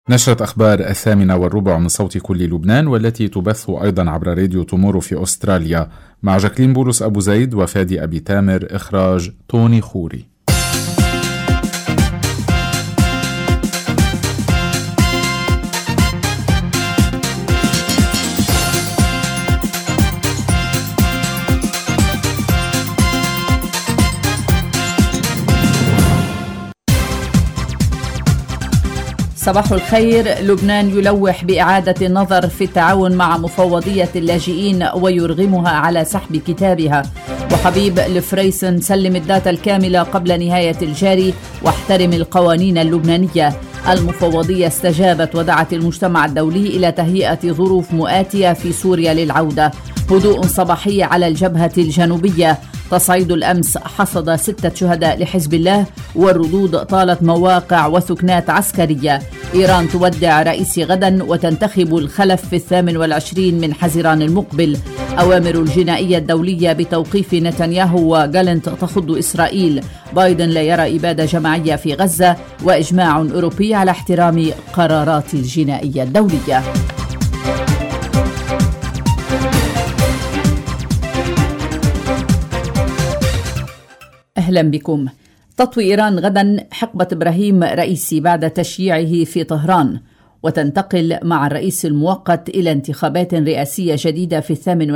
نشرة أخبار 8:15 من صوت كل لبنان، والتي تبث أيضا عبر راديو تومورو في أستراليا، مع جاكلين بولس أبو زيد وفادي أبي تامر. إخراج توني خوري. صباح الخير. لبنان يلوح بإعادة النظر في التعاون مع مفوضية اللاجئين ويرغمها على سحب كتابها. وحبيب الفريسن: سلم الداتا الكاملة قبل نهاية الجاري واحترم القوانين اللبنانية. المفوضية استجابت ودعت المجتمع الدولي إلى تهيئة ظروف مؤاتية في سوريا للعودة. هدوء صباحي على الجبهة الجنوبية. تصعيد الأمس حصد 6 شهداء لحزب الله، والردود طالت مواقع وثكنات عسكرية. إيران تودع رئيسي غدا وتنتخب الخلف في 28 من حزيران المقبل. أوامر الجنائية الدولية بتوقيف نتنياهو وجالنت تخض إسرائيل. بايدن لا يرى إبادة جماعية في غزة، وإجماع أوروبي على احترام قرارات الجنائية الدولية. أهلا بكم. تطوي إيران غدا حقبة إبراهيم رئيسي بعد تشييعه في طهران، وتنتقل مع الرئيس المؤقت إلى انتخابات رئاسية جديدة في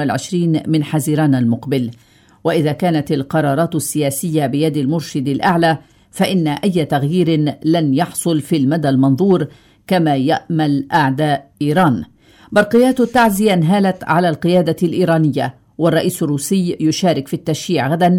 28 من حزيران المقبل. وإذا كانت القرارات السياسية بيد المرشد الأعلى، فإن أي تغيير لن يحصل في المدى المنظور كما يأمل أعداء إيران. برقيات التعزية انهالت على القيادة الإيرانية، والرئيس الروسي يشارك في التشييع غدا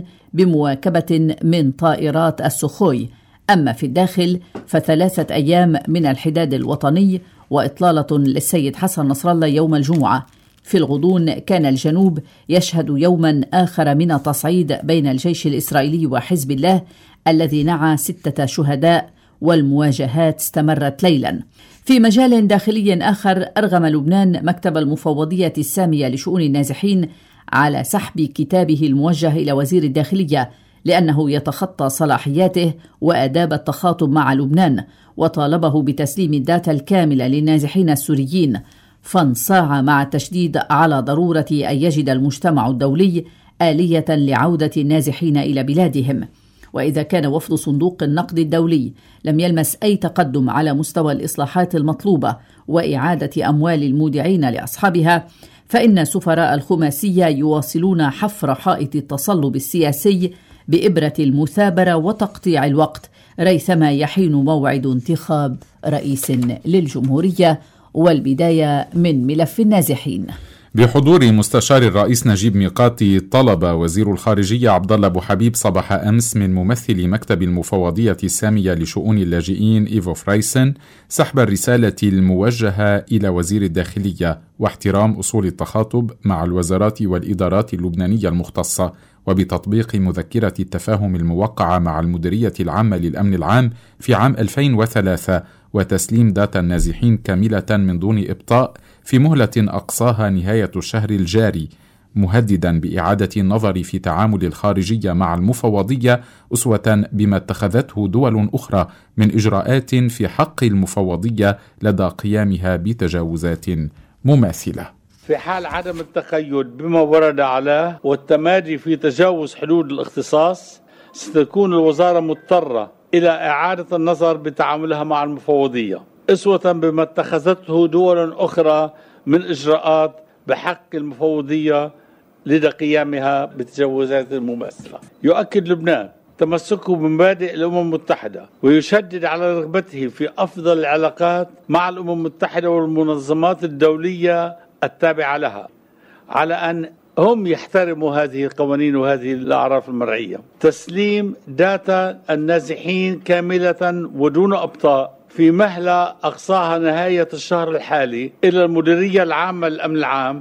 بمواكبة من طائرات السخوي. أما في الداخل ف3 أيام من الحداد الوطني وإطلالة للسيد حسن نصر الله يوم الجمعة. في الغضون كان الجنوب يشهد يوما آخر من التصعيد بين الجيش الإسرائيلي وحزب الله الذي نعى 6 شهداء، والمواجهات استمرت ليلا. في مجال داخلي آخر، أرغم لبنان مكتب المفوضية السامية لشؤون النازحين على سحب كتابه الموجه إلى وزير الداخلية، لأنه يتخطى صلاحياته وآداب التخاطب مع لبنان، وطالبه بتسليم الداتا الكاملة للنازحين السوريين. فانصاع مع التشديد على ضرورة أن يجد المجتمع الدولي آلية لعودة النازحين إلى بلادهم. وإذا كان وفد صندوق النقد الدولي لم يلمس أي تقدم على مستوى الإصلاحات المطلوبة وإعادة أموال المودعين لأصحابها، فإن سفراء الخماسية يواصلون حفر حائط التصلب السياسي بإبرة المثابرة وتقطيع الوقت ريثما يحين موعد انتخاب رئيس للجمهورية. والبداية من ملف النازحين. بحضور مستشار الرئيس نجيب ميقاتي، طلب وزير الخارجية عبد الله أبو حبيب صباح أمس من ممثل مكتب المفوضية السامية لشؤون اللاجئين إيفو فريسن سحب الرسالة الموجهة إلى وزير الداخلية واحترام أصول التخاطب مع الوزارات والإدارات اللبنانية المختصة، وبتطبيق مذكرة التفاهم الموقعة مع المديرية العامة للأمن العام في عام 2003، وتسليم داتا النازحين كاملة من دون إبطاء في مهلة أقصاها نهاية الشهر الجاري، مهددا بإعادة النظر في تعامل الخارجية مع المفوضية أسوة بما اتخذته دول أخرى من إجراءات في حق المفوضية لدى قيامها بتجاوزات مماثلة. في حال عدم التقيد بما ورد عليه والتمادي في تجاوز حدود الاختصاص، ستكون الوزارة مضطرة إلى إعادة النظر بتعاملها مع المفوضية أسوة بما اتخذته دول أخرى من إجراءات بحق المفوضية لدى قيامها بتجاوزات مماثلة. يؤكد لبنان تمسكه بمبادئ الأمم المتحدة، ويشدد على رغبته في أفضل العلاقات مع الأمم المتحدة والمنظمات الدولية التابعة لها، على أن هم يحترموا هذه القوانين وهذه الأعراف المرعية. تسليم داتا النازحين كاملة ودون أبطاء في مهلة أقصاها نهاية الشهر الحالي إلى المديرية العامة للأمن العام.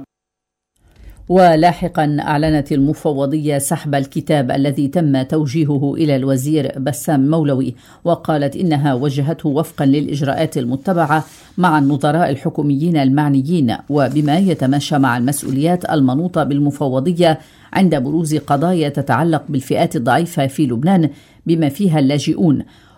ولاحقا أعلنت المفوضية سحب الكتاب الذي تم توجيهه إلى الوزير بسام مولوي، وقالت إنها وجهته وفقا للإجراءات المتبعة مع النظراء الحكوميين المعنيين، وبما يتماشى مع المسؤوليات المنوطة بالمفوضية عند بروز قضايا تتعلق بالفئات الضعيفة في لبنان بما فيها اللاجئون.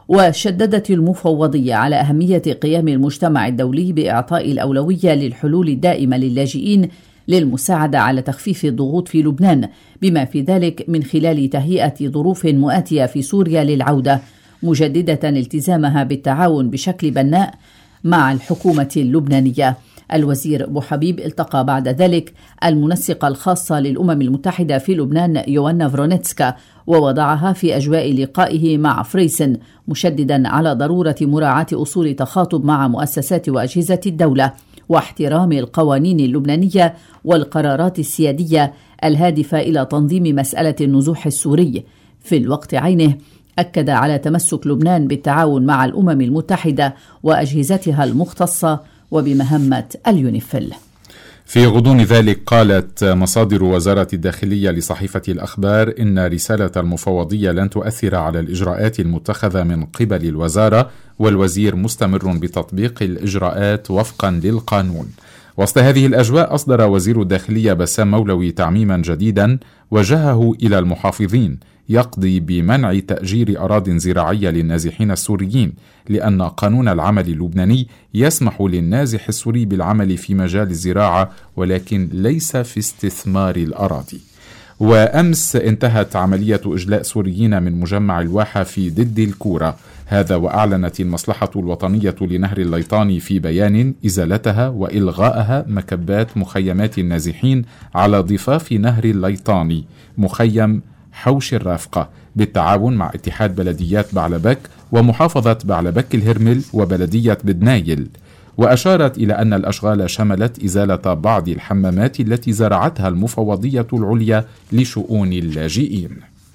وشددت المفوضية على أهمية قيام المجتمع الدولي بإعطاء الأولوية للحلول الدائمة للاجئين للمساعدة على تخفيف الضغوط في لبنان، بما في ذلك من خلال تهيئة ظروف مؤاتية في سوريا للعودة، مجددة التزامها بالتعاون بشكل بناء مع الحكومة اللبنانية. الوزير أبو حبيب التقى بعد ذلك المنسقة الخاصة للأمم المتحدة في لبنان يوانا فرونيتسكا، ووضعها في أجواء لقائه مع فريسن، مشددا على ضرورة مراعاة أصول تخاطب مع مؤسسات وأجهزة الدولة واحترام القوانين اللبنانية والقرارات السيادية الهادفة إلى تنظيم مسألة النزوح السوري. في الوقت عينه أكد على تمسك لبنان بالتعاون مع الأمم المتحدة وأجهزتها المختصة وبمهمة اليونيفيل. في غضون ذلك قالت مصادر وزارة الداخلية لصحيفة الأخبار إن رسالة المفوضية لن تؤثر على الإجراءات المتخذة من قبل الوزارة، والوزير مستمر بتطبيق الإجراءات وفقا للقانون. وسط هذه الأجواء أصدر وزير الداخلية بسام مولوي تعميما جديدا وجهه إلى المحافظين يقضي بمنع تأجير أراضٍ زراعية للنازحين السوريين، لأن قانون العمل اللبناني يسمح للنازح السوري بالعمل في مجال الزراعة ولكن ليس في استثمار الأراضي. وأمس انتهت عملية إجلاء سوريين من مجمع الواحة في ضد الكورة، هذا وأعلنت المصلحة الوطنية لنهر الليطاني في بيان إزالتها وإلغائها مكبات مخيمات النازحين على ضفاف نهر الليطاني مخيم حوش الرافقة بالتعاون مع اتحاد بلديات بعلبك ومحافظة بعلبك الهرمل وبلدية بدنايل. وأشارت إلى أن الأشغال شملت إزالة بعض الحمامات التي زرعتها المفوضية العليا لشؤون اللاجئين.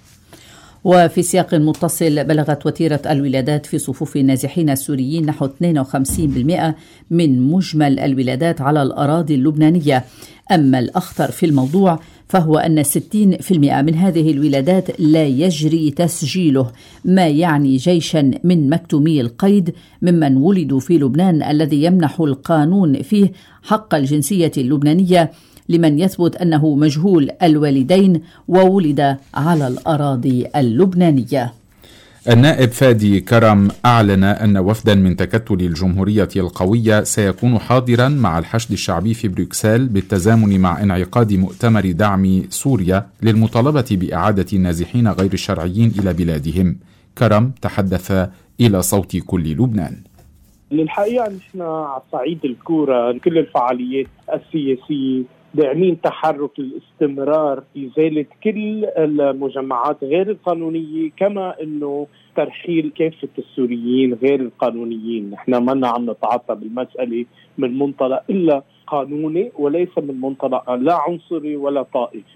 وفي سياق متصل، بلغت وتيرة الولادات في صفوف النازحين السوريين نحو 52% من مجمل الولادات على الأراضي اللبنانية. أما الأخطر في الموضوع فهو أن 60% من هذه الولادات لا يجري تسجيله، ما يعني جيشا من مكتومي القيد ممن ولدوا في لبنان الذي يمنح القانون فيه حق الجنسية اللبنانية لمن يثبت أنه مجهول الوالدين وولد على الأراضي اللبنانية. النائب فادي كرم أعلن أن وفدا من تكتل الجمهورية القوية سيكون حاضرا مع الحشد الشعبي في بروكسل بالتزامن مع انعقاد مؤتمر دعم سوريا للمطالبة بإعادة النازحين غير الشرعيين إلى بلادهم. كرم تحدث إلى صوت كل لبنان. للحقيقة نحن على صعيد الكورة كل الفعاليات السياسية داعمين تحرك الاستمرار في إزالة كل المجمعات غير القانونية، كما أنه ترحيل كافة السوريين غير القانونيين. نحن ما عم نتعاطى بالمسألة من منطلق إلا قانوني وليس من منطلق لا عنصري ولا طائفي.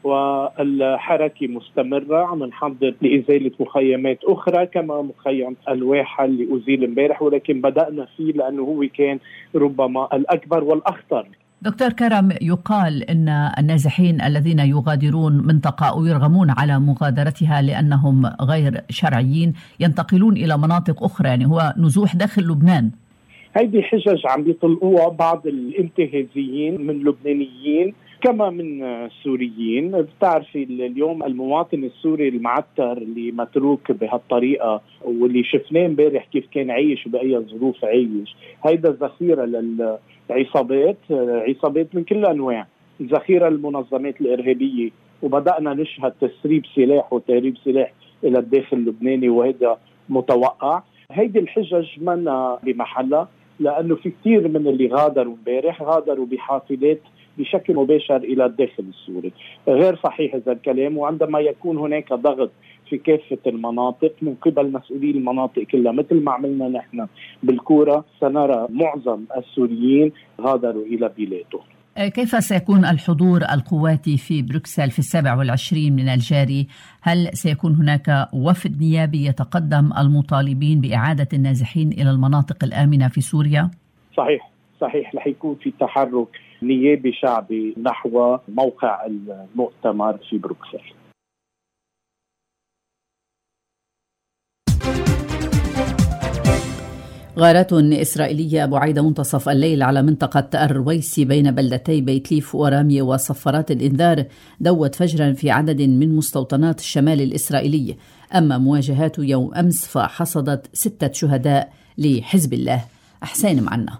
والحركة مستمرة، عم نحضر لإزالة مخيمات أخرى كما مخيم الواحة اللي أزيل امبارح، ولكن بدأنا فيه لأنه هو كان ربما الأكبر والأخطر. دكتور كرم، يقال أن النازحين الذين يغادرون منطقة أو يرغمون على مغادرتها لأنهم غير شرعيين ينتقلون إلى مناطق أخرى، يعني هو نزوح داخل لبنان. هذه حجج عم بيطلقوها بعض الانتهازيين من لبنانيين كما من سوريين. بتعرفي اليوم المواطن السوري المعتر اللي متروك بهالطريقة واللي شفناه امبارح كيف كان عايش بأي ظروف عايش، هيدا ذخيرة للعصابات، عصابات من كل الأنواع، ذخيرة المنظمات الإرهابية. وبدأنا نشهد تسريب سلاح وتهريب سلاح إلى الداخل اللبناني، وهذا متوقع. هيدي الحجج منا بمحلها، لأنه في كثير من اللي غادروا امبارح غادروا بحافلات بشكل مباشر إلى الداخل السوري. غير صحيح هذا الكلام، وعندما يكون هناك ضغط في كافة المناطق من قبل مسؤولي المناطق كلها مثل ما عملنا نحن بالكورة، سنرى معظم السوريين غادروا إلى بلادهم. كيف سيكون الحضور القواتي في بروكسل في 27 من الجاري؟ هل سيكون هناك وفد نيابي يتقدم المطالبين بإعادة النازحين إلى المناطق الآمنة في سوريا؟ صحيح رح يكون في تحرك نيابي شعبي نحو موقع المؤتمر في بروكسل. غارات إسرائيلية بعيد منتصف الليل على منطقة الرويسي بين بلدتي بيتليف ورامية وصفارات الإنذار دوت فجرا في عدد من مستوطنات الشمال الإسرائيلي. أما مواجهات يوم أمس فحصدت 6 شهداء لحزب الله. حسين معنا.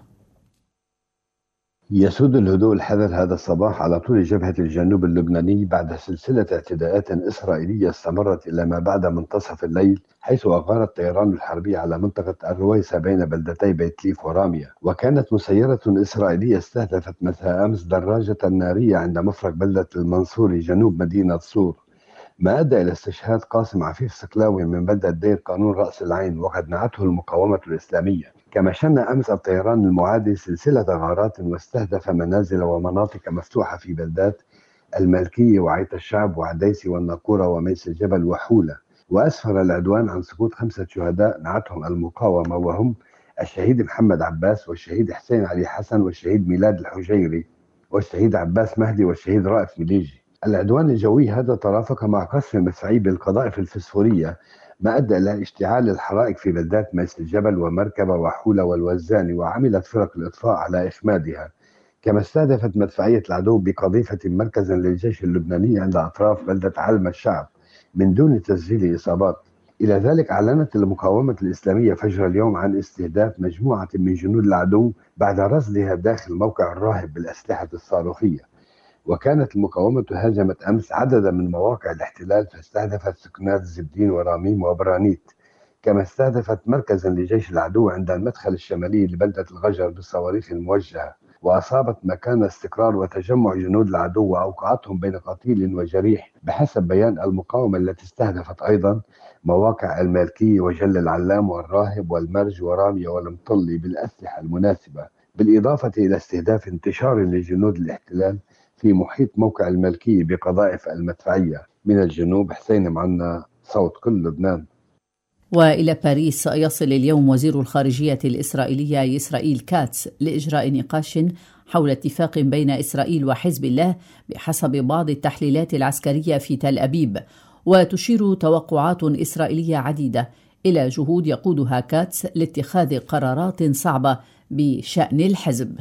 يسود الهدوء الحذر هذا الصباح على طول جبهة الجنوب اللبناني بعد سلسلة اعتداءات إسرائيلية استمرت إلى ما بعد منتصف الليل، حيث أغار الطيران الحربي على منطقة الرويسة بين بلدتي بيتليف ورامية. وكانت مسيرة إسرائيلية استهدفت مساء أمس دراجة نارية عند مفرق بلدة المنصوري جنوب مدينة صور، ما أدى إلى استشهاد قاسم عفيف سكلاوي من بلدة دير قانون رأس العين، وقد نعته المقاومة الإسلامية. كما شن أمس الطيران المعادي سلسلة غارات واستهدف منازل ومناطق مفتوحة في بلدات المالكية وعيت الشعب وعديسي والناقورة وميس الجبل وحولة. وأسفر العدوان عن سقوط 5 شهداء نعتهم المقاومة، وهم الشهيد محمد عباس والشهيد حسين علي حسن والشهيد ميلاد الحجيري والشهيد عباس مهدي والشهيد رائف مليجي. العدوان الجوي هذا ترافق مع قصف مدفعي بالقذائف الفسفورية، ما أدى إلى اشتعال الحرائق في بلدات ميس الجبل ومركبة وحولة والوزاني، وعملت فرق الإطفاء على إخمادها. كما استهدفت مدفعية العدو بقذيفة مركزا للجيش اللبناني عند أطراف بلدة علم الشعب من دون تسجيل إصابات. إلى ذلك أعلنت المقاومة الإسلامية فجر اليوم عن استهداف مجموعة من جنود العدو بعد رصدها داخل موقع الراهب بالأسلحة الصاروخية. وكانت المقاومة هاجمت أمس عددا من مواقع الاحتلال فاستهدفت سكنات زبدين وراميم وبرانيت، كما استهدفت مركزا لجيش العدو عند المدخل الشمالي لبلدة الغجر بالصواريخ الموجهة، وأصابت مكان استقرار وتجمع جنود العدو وأوقعتهم بين قتيل وجريح بحسب بيان المقاومة، التي استهدفت أيضا مواقع المالكي وجل العلام والراهب والمرج ورامية والمطلي بالأسلحة المناسبة، بالإضافة إلى استهداف انتشار لجنود الاحتلال في محيط موقع الملكية بقذائف المدفعية من الجنوب. حسين معنا، صوت كل لبنان. وإلى باريس يصل اليوم وزير الخارجية الإسرائيلية إسرائيل كاتس لإجراء نقاش حول اتفاق بين إسرائيل وحزب الله بحسب بعض التحليلات العسكرية في تل أبيب. وتشير توقعات إسرائيلية عديدة إلى جهود يقودها كاتس لاتخاذ قرارات صعبة بشأن الحزب.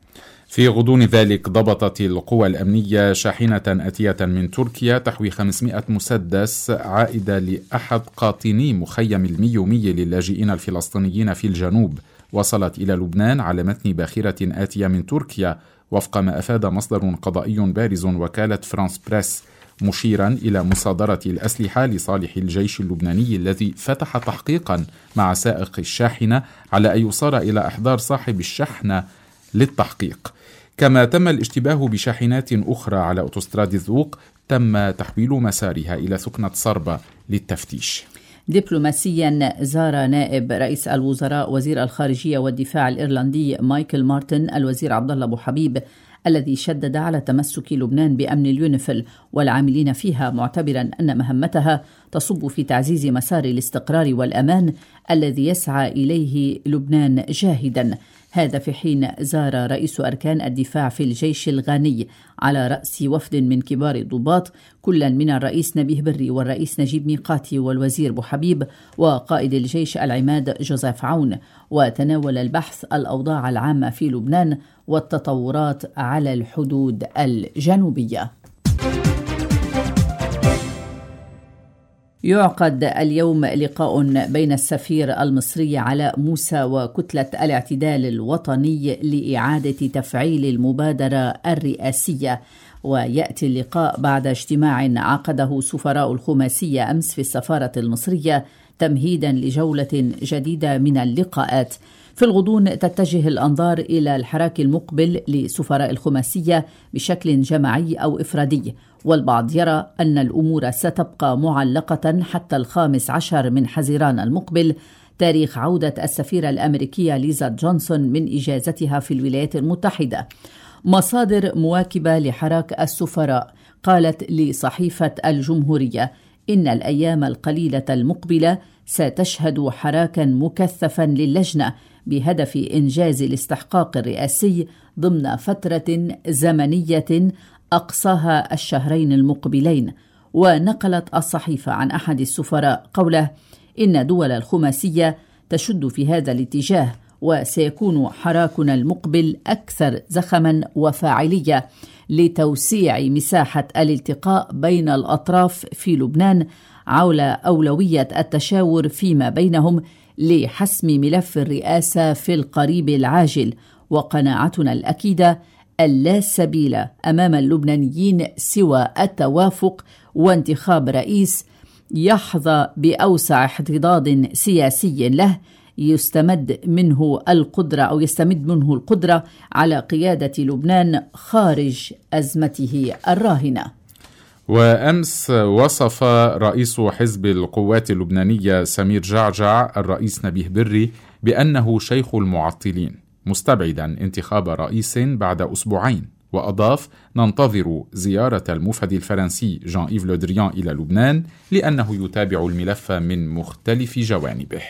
في غضون ذلك ضبطت القوى الأمنية شاحنة آتية من تركيا تحوي 500 مسدس عائدة لأحد قاطني مخيم الميومي للاجئين الفلسطينيين في الجنوب، وصلت إلى لبنان على متن باخرة آتية من تركيا، وفق ما أفاد مصدر قضائي بارز وكالة فرانس بريس، مشيرا إلى مصادرة الأسلحة لصالح الجيش اللبناني الذي فتح تحقيقا مع سائق الشاحنة على أن يصار إلى إحضار صاحب الشحنة للتحقيق. كما تم الاشتباه بشاحنات أخرى على أوتوستراد الذوق تم تحويل مسارها إلى سكنة صربة للتفتيش. دبلوماسيا زار نائب رئيس الوزراء وزير الخارجية والدفاع الإيرلندي مايكل مارتن الوزير عبدالله أبو حبيب، الذي شدد على تمسك لبنان بأمن اليونيفيل والعاملين فيها، معتبرا أن مهمتها تصب في تعزيز مسار الاستقرار والأمان الذي يسعى إليه لبنان جاهدا. هذا في حين زار رئيس أركان الدفاع في الجيش الغاني على رأس وفد من كبار الضباط، كلا من الرئيس نبيه بري والرئيس نجيب ميقاتي والوزير أبو حبيب وقائد الجيش العماد جوزيف عون، وتناول البحث الأوضاع العامة في لبنان والتطورات على الحدود الجنوبية. يعقد اليوم لقاء بين السفير المصري علاء موسى وكتلة الاعتدال الوطني لإعادة تفعيل المبادرة الرئاسية، ويأتي اللقاء بعد اجتماع عقده سفراء الخماسية أمس في السفارة المصرية تمهيدا لجولة جديدة من اللقاءات. في الغضون تتجه الأنظار إلى الحراك المقبل لسفراء الخماسية بشكل جماعي أو إفرادي، والبعض يرى أن الأمور ستبقى معلقة حتى 15 من حزيران المقبل، تاريخ عودة السفيرة الأمريكية ليزا جونسون من إجازتها في الولايات المتحدة. مصادر مواكبة لحراك السفراء قالت لصحيفة الجمهورية إن الأيام القليلة المقبلة ستشهد حراكا مكثفا للجنة بهدف إنجاز الاستحقاق الرئاسي ضمن فترة زمنية أقصاها الشهرين المقبلين. ونقلت الصحيفة عن أحد السفراء قوله إن دول الخماسية تشد في هذا الاتجاه، وسيكون حراكنا المقبل أكثر زخما وفاعلية لتوسيع مساحة الالتقاء بين الأطراف في لبنان حول أولوية التشاور فيما بينهم لحسم ملف الرئاسة في القريب العاجل. وقناعتنا الأكيدة اللا سبيل أمام اللبنانيين سوى التوافق وانتخاب رئيس يحظى بأوسع احتضان سياسي له يستمد منه القدرة على قيادة لبنان خارج أزمته الراهنة. وأمس وصف رئيس حزب القوات اللبنانية سمير جعجع الرئيس نبيه بري بأنه شيخ المعطلين، مستبعدا انتخاب رئيس بعد أسبوعين، وأضاف: ننتظر زيارة المفدي الفرنسي جان إيف لو دريان إلى لبنان لأنه يتابع الملف من مختلف جوانبه.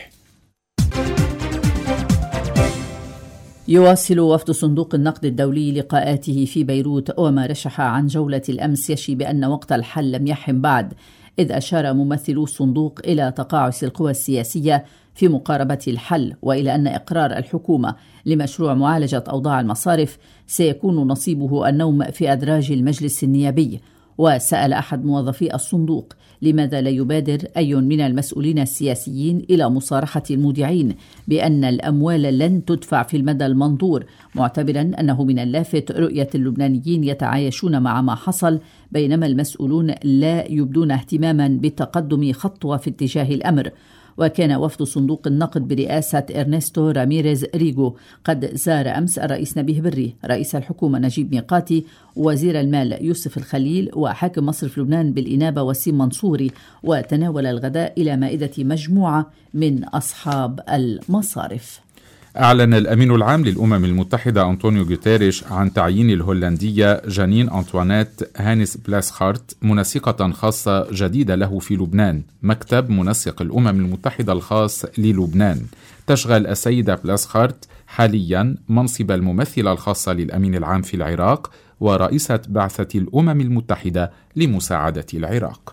يواصل وفد صندوق النقد الدولي لقاءاته في بيروت، وما رشح عن جولة الأمس يشي بأن وقت الحل لم يحن بعد، إذ أشار ممثلو الصندوق إلى تقاعس القوى السياسية في مقاربة الحل، وإلى أن إقرار الحكومة لمشروع معالجة أوضاع المصارف سيكون نصيبه النوم في أدراج المجلس النيابي. وسأل أحد موظفي الصندوق لماذا لا يبادر أي من المسؤولين السياسيين إلى مصارحة المودعين بأن الأموال لن تدفع في المدى المنظور، معتبرا أنه من اللافت رؤية اللبنانيين يتعايشون مع ما حصل، بينما المسؤولون لا يبدون اهتماما بالتقدم خطوة في اتجاه الأمر. وكان وفد صندوق النقد برئاسة إرنستو راميريز ريغو قد زار أمس الرئيس نبيه بري، رئيس الحكومة نجيب ميقاتي، وزير المال يوسف الخليل، وحاكم مصرف لبنان بالإنابة وسيم منصوري، وتناول الغداء إلى مائدة مجموعة من أصحاب المصارف. أعلن الأمين العام للأمم المتحدة أنطونيو غوتيريش عن تعيين الهولندية جانين أنطوانيت هانيس بلاسخارت منسقة خاصة جديدة له في لبنان، مكتب منسق الأمم المتحدة الخاص للبنان. تشغل السيدة بلاسخارت حاليا منصب الممثلة الخاصة للأمين العام في العراق ورئيسة بعثة الأمم المتحدة لمساعدة العراق.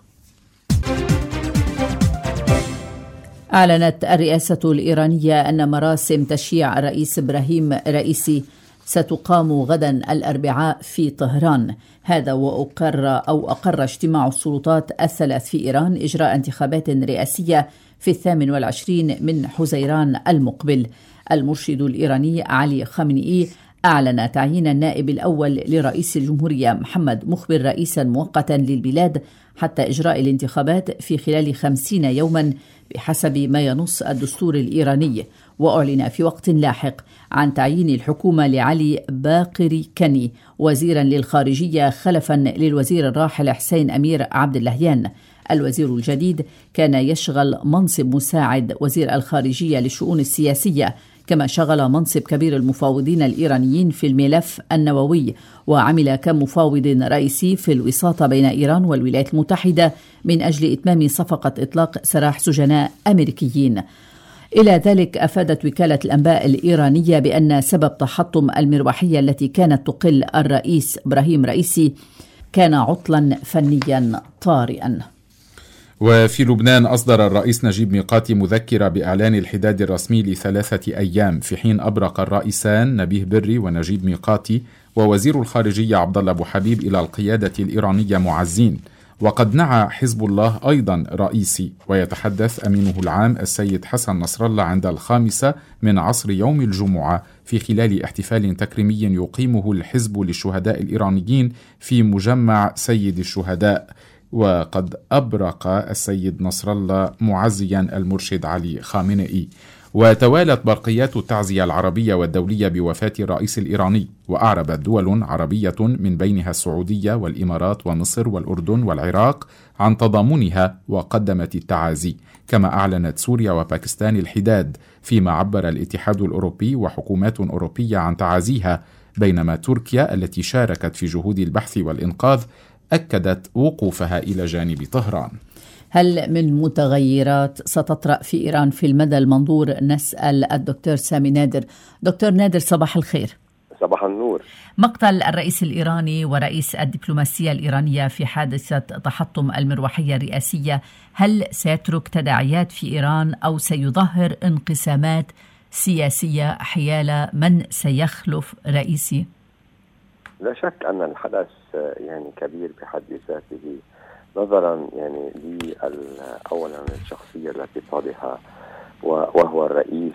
أعلنت الرئاسة الإيرانية أن مراسم تشييع الرئيس إبراهيم رئيسي ستقام غدا الأربعاء في طهران. هذا وأقر اجتماع السلطات الثلاث في إيران إجراء انتخابات رئاسية في 28 من حزيران المقبل. المرشد الإيراني علي خامنئي أعلن تعيين النائب الأول لرئيس الجمهورية محمد مخبر رئيسا مؤقتا للبلاد حتى إجراء الانتخابات في خلال 50 يوما بحسب ما ينص الدستور الإيراني. وأعلن في وقت لاحق عن تعيين الحكومة لعلي باقري كني وزيرا للخارجية خلفا للوزير الراحل حسين أمير عبد اللهيان. الوزير الجديد كان يشغل منصب مساعد وزير الخارجية للشؤون السياسية، كما شغل منصب كبير المفاوضين الإيرانيين في الملف النووي، وعمل كمفاوض رئيسي في الوساطة بين إيران والولايات المتحدة من أجل إتمام صفقة إطلاق سراح سجناء أمريكيين. إلى ذلك أفادت وكالة الأنباء الإيرانية بأن سبب تحطم المروحية التي كانت تقل الرئيس إبراهيم رئيسي كان عطلا فنيا طارئا. وفي لبنان أصدر الرئيس نجيب ميقاتي مذكرة بإعلان الحداد الرسمي ل3 أيام، في حين أبرق الرئيسان نبيه بري ونجيب ميقاتي ووزير الخارجية عبد الله أبو حبيب إلى القيادة الإيرانية معزين. وقد نعى حزب الله أيضا رئيسي، ويتحدث أمينه العام السيد حسن نصر الله عند 5 من عصر يوم الجمعة في خلال احتفال تكريمي يقيمه الحزب للشهداء الإيرانيين في مجمع سيد الشهداء. وقد أبرق السيد نصر الله معزيا المرشد علي خامنئي. وتوالت برقيات التعزية العربية والدولية بوفاة الرئيس الإيراني، وأعربت دول عربية من بينها السعودية والإمارات ومصر والأردن والعراق عن تضامنها وقدمت التعازي، كما أعلنت سوريا وباكستان الحداد، فيما عبر الاتحاد الأوروبي وحكومات أوروبية عن تعازيها، بينما تركيا التي شاركت في جهود البحث والإنقاذ أكدت وقوفها إلى جانب طهران. هل من متغيرات ستطرأ في إيران في المدى المنظور؟ نسأل الدكتور سامي نادر. دكتور نادر، صباح الخير. صباح النور. مقتل الرئيس الإيراني ورئيس الدبلوماسية الإيرانية في حادثة تحطم المروحية الرئاسية هل سيترك تداعيات في إيران أو سيظهر انقسامات سياسية حيال من سيخلف رئيسي؟ لا شك أن الحدث يعني كبير بحد ذاته، نظرا يعني أولا الشخصية التي طالها وهو الرئيس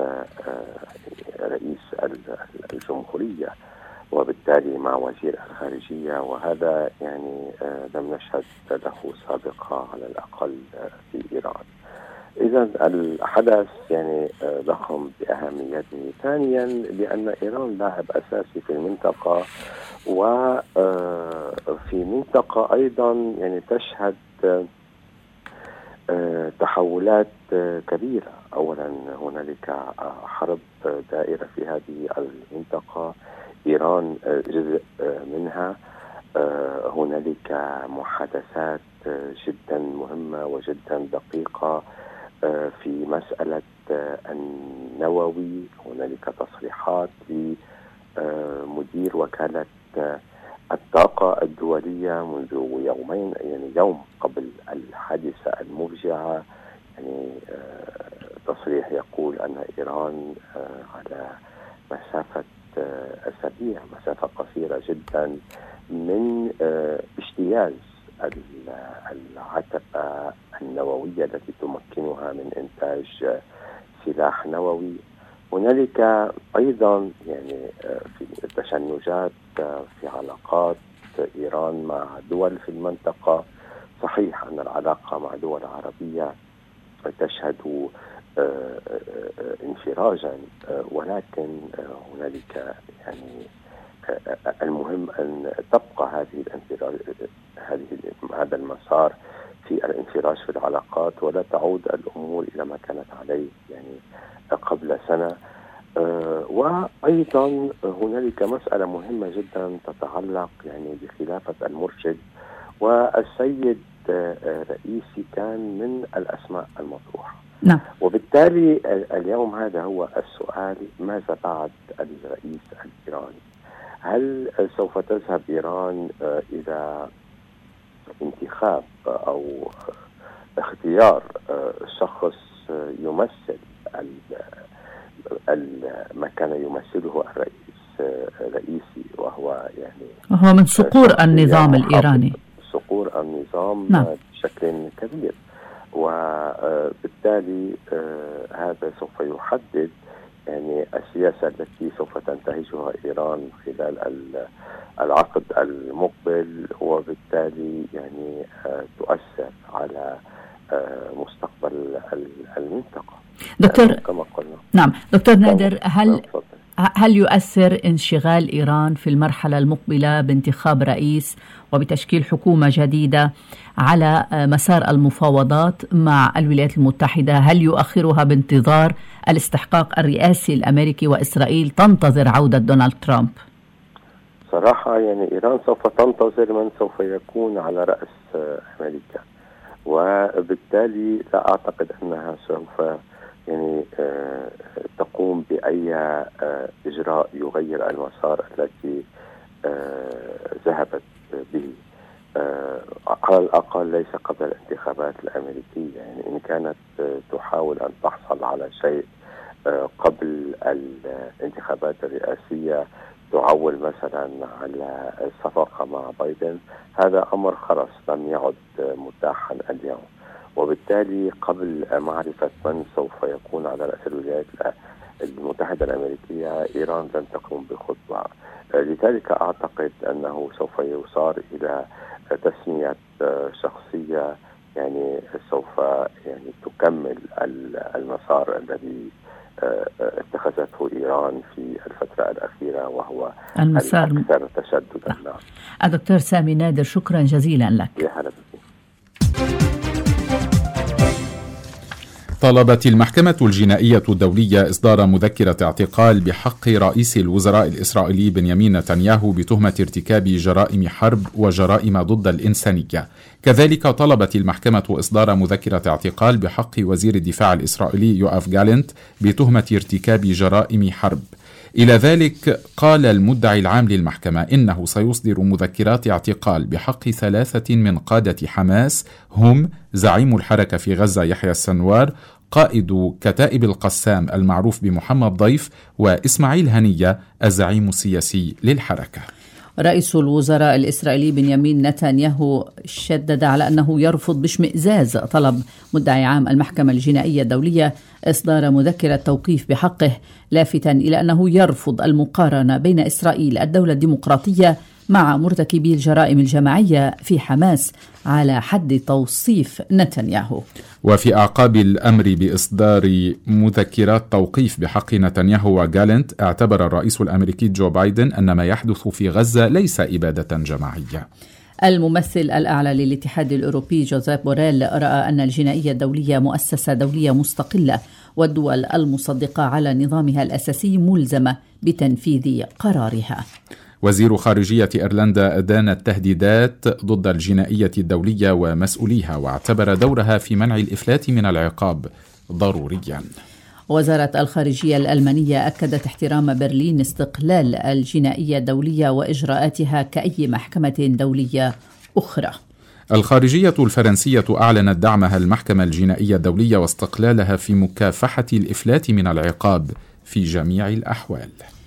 الجمهورية، وبالتالي مع وزير الخارجية، وهذا يعني لم نشهد له سابقا على الأقل في إيران. إذا الحدث يعني ضخم بأهميته. ثانيا لأن إيران لاعب أساسي في المنطقة، وفي منطقة أيضا يعني تشهد تحولات كبيرة. أولا هنالك حرب دائرة في هذه المنطقة، إيران جزء منها. هنالك محادثات جدا مهمة وجدا دقيقة في مسألة النووي. هنالك تصريحات لمدير وكالة الطاقة الدولية منذ يومين، يعني يوم قبل الحادثة المفجعة، يعني تصريح يقول أن إيران على مسافة أسابيع، مسافة قصيرة جدا من اجتياز العتبة النووية التي تمكنها من إنتاج سلاح نووي. هنالك أيضا يعني في تشنجات في علاقات إيران مع دول في المنطقة. صحيح أن العلاقة مع دول عربية تشهد انفراجا، ولكن هنالك يعني المهم أن تبقى هذا المسار في الانفراج في العلاقات، ولا تعود الأمور إلى ما كانت عليه يعني قبل سنة. وأيضا هنالك مسألة مهمة جدا تتعلق يعني بخلافة المرشد، والسيد رئيسي كان من الأسماء المطروحة. نعم. وبالتالي اليوم هذا هو السؤال: ماذا بعد الرئيس الإيراني؟ هل سوف تذهب إيران إلى انتخاب أو اختيار شخص يمثل ما كان يمثله الرئيسي، وهو يعني هو من صقور النظام الإيراني، صقور النظام نعم. بشكل كبير، وبالتالي هذا سوف يحدد يعني السياسة التي سوف تنتهجها إيران خلال العقد المقبل، وبالتالي يعني تؤثر على مستقبل المنطقة. دكتور كما قلنا. نعم دكتور نادر، هل يؤثر انشغال إيران في المرحلة المقبلة بانتخاب رئيس وبتشكيل حكومة جديدة على مسار المفاوضات مع الولايات المتحدة؟ هل يؤخرها بانتظار الاستحقاق الرئاسي الأمريكي وإسرائيل تنتظر عودة دونالد ترامب؟ صراحة يعني إيران سوف تنتظر من سوف يكون على رأس أمريكا، وبالتالي لا أعتقد أنها سوف يعني تقوم بأي إجراء يغير المسار التي ذهبت به، على الأقل ليس قبل الانتخابات الأمريكية. يعني إن كانت تحاول أن تحصل على شيء قبل الانتخابات الرئاسية، تعول مثلا على الصفقة مع بايدن، هذا أمر خلاص لم يعد متاحا اليوم. وبالتالي قبل معرفة من سوف يكون على رأس الولايات المتحدة الأمريكية، إيران لن تقوم بخطوة. لذلك أعتقد أنه سوف يصار إلى تسمية شخصية يعني سوف يعني تكمل المسار الذي اتخذته إيران في الفترة الأخيرة، وهو المسار الأكثر تشددا. الدكتور سامي نادر، شكرا جزيلا لك. يا هلا بك. طالبت المحكمة الجنائية الدولية إصدار مذكرة اعتقال بحق رئيس الوزراء الإسرائيلي بنيامين نتنياهو بتهمة ارتكاب جرائم حرب وجرائم ضد الإنسانية. كذلك طلبت المحكمة إصدار مذكرة اعتقال بحق وزير الدفاع الإسرائيلي يوآف جالنت بتهمة ارتكاب جرائم حرب. إلى ذلك قال المدعي العام للمحكمة إنه سيصدر مذكرات اعتقال بحق 3 من قادة حماس، هم زعيم الحركة في غزة يحيى السنوار، قائد كتائب القسام المعروف بمحمد ضيف، وإسماعيل هنية الزعيم السياسي للحركة. رئيس الوزراء الإسرائيلي بنيامين نتنياهو شدد على أنه يرفض باشمئزاز طلب مدعي عام المحكمة الجنائية الدولية إصدار مذكرة توقيف بحقه، لافتاً إلى أنه يرفض المقارنة بين إسرائيل الدولة الديمقراطية مع مرتكبي الجرائم الجماعية في حماس على حد توصيف نتنياهو. وفي أعقاب الأمر بإصدار مذكرات توقيف بحق نتنياهو وجالنت، اعتبر الرئيس الأمريكي جو بايدن أن ما يحدث في غزة ليس إبادة جماعية. الممثل الأعلى للاتحاد الأوروبي جوزيف بوريل رأى أن الجنائية الدولية مؤسسة دولية مستقلة، والدول المصدقة على نظامها الأساسي ملزمة بتنفيذ قرارها. وزير خارجية إيرلندا أدان التهديدات ضد الجنائية الدولية ومسؤوليها، واعتبر دورها في منع الإفلات من العقاب ضروريا. وزارة الخارجية الألمانية أكدت احترام برلين استقلال الجنائية الدولية وإجراءاتها كأي محكمة دولية أخرى. الخارجية الفرنسية أعلنت دعمها المحكمة الجنائية الدولية واستقلالها في مكافحة الإفلات من العقاب في جميع الأحوال.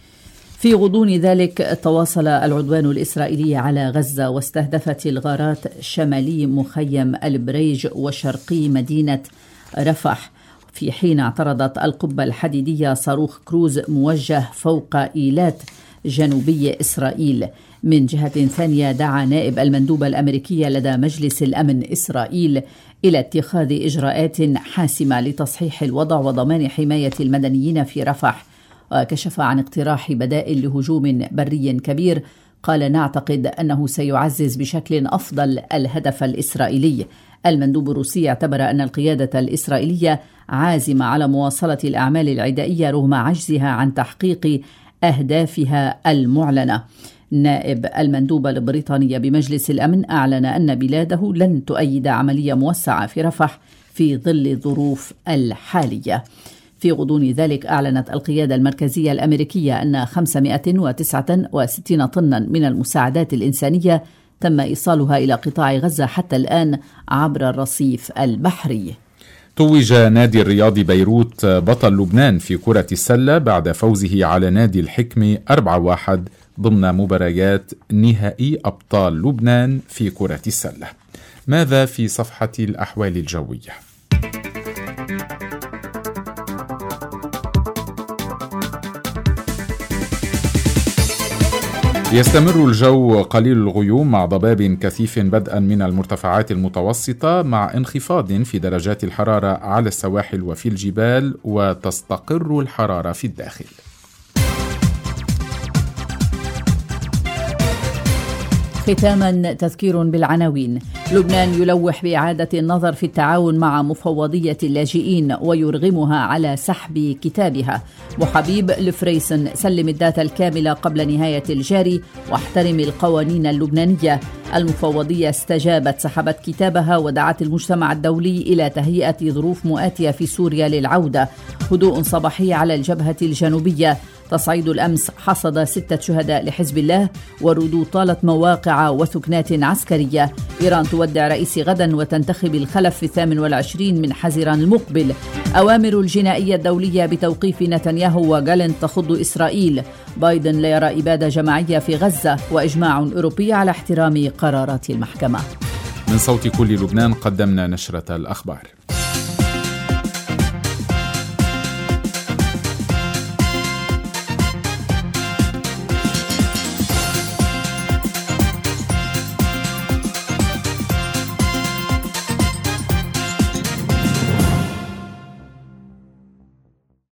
في غضون ذلك تواصل العدوان الإسرائيلي على غزة، واستهدفت الغارات شمالي مخيم البريج وشرقي مدينة رفح، في حين اعترضت القبة الحديدية صاروخ كروز موجه فوق إيلات جنوبي إسرائيل. من جهة ثانية دعا نائب المندوبة الأمريكية لدى مجلس الأمن إسرائيل إلى اتخاذ إجراءات حاسمة لتصحيح الوضع وضمان حماية المدنيين في رفح، وكشف عن اقتراح بدائل لهجوم بري كبير. قال: نعتقد أنه سيعزز بشكل أفضل الهدف الإسرائيلي. المندوب الروسي اعتبر أن القيادة الإسرائيلية عازمة على مواصلة الأعمال العدائية رغم عجزها عن تحقيق أهدافها المعلنة. نائب المندوبة البريطانية بمجلس الأمن أعلن أن بلاده لن تؤيد عملية موسعة في رفح في ظل الظروف الحالية. في غضون ذلك أعلنت القيادة المركزية الأمريكية أن 569 طنا من المساعدات الإنسانية تم إيصالها إلى قطاع غزة حتى الآن عبر الرصيف البحري. توج نادي الرياض بيروت بطل لبنان في كرة السلة بعد فوزه على نادي الحكمة 4-1 ضمن مباريات نهائي أبطال لبنان في كرة السلة. ماذا في صفحة الأحوال الجوية؟ يستمر الجو قليل الغيوم مع ضباب كثيف بدءا من المرتفعات المتوسطة، مع انخفاض في درجات الحرارة على السواحل وفي الجبال، وتستقر الحرارة في الداخل. ختاما تذكير بالعناوين. لبنان يلوح بإعادة النظر في التعاون مع مفوضية اللاجئين ويرغمها على سحب كتابها. وحبيب لفريسن: سلم الداتا الكاملة قبل نهاية الجاري واحترم القوانين اللبنانية. المفوضية استجابت، سحبت كتابها ودعت المجتمع الدولي إلى تهيئة ظروف مؤاتية في سوريا للعودة. هدوء صباحي على الجبهة الجنوبية. تصعيد الأمس حصد 6 شهداء لحزب الله، وردود طالت مواقع وثكنات عسكرية. إيران تودع رئيس غدا وتنتخب الخلف في 28 من حزيران المقبل. أوامر الجنائية الدولية بتوقيف نتنياهو وجالنت تخض إسرائيل. بايدن لا يرى إبادة جماعية في غزة، وإجماع أوروبي على احترام قرارات المحكمة. من صوت كل لبنان قدمنا نشرة الأخبار.